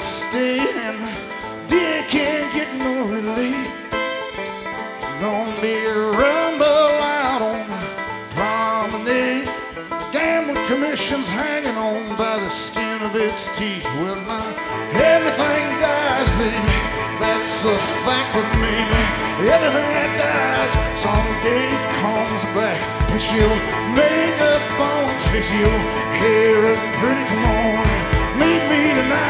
state, and they can't get no relief. Gonna be a rumble out on the promenade. Gambling commission's hanging on by the skin of its teeth. Well, now everything dies, baby. That's a fact with me. Everything that dies someday comes back. Put your makeup on, fix your hair up pretty, come on.